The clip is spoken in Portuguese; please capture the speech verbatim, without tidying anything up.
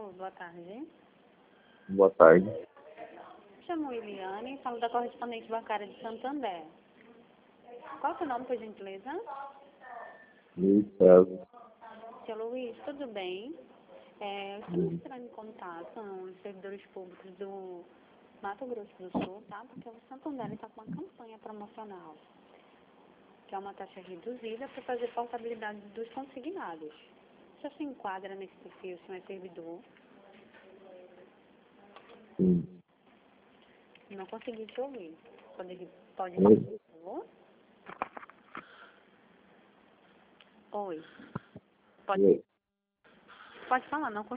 Alô, boa tarde. Boa tarde. Chamo Eliane, falo da correspondente bancária de Santander. Qual é o seu nome, por gentileza? Luiz César. Seu Luiz, tudo bem? É, estamos entrando em contato com os servidores públicos do Mato Grosso do Sul, tá? Porque o Santander está com uma campanha promocional, que é uma taxa reduzida para fazer portabilidade dos consignados. Você se enquadra nesse perfil, se não é servidor? Sim. Não consegui te ouvir. Pode, pode Oi. repetir, por favor? Oi. Pode, Oi. pode falar, não consegui.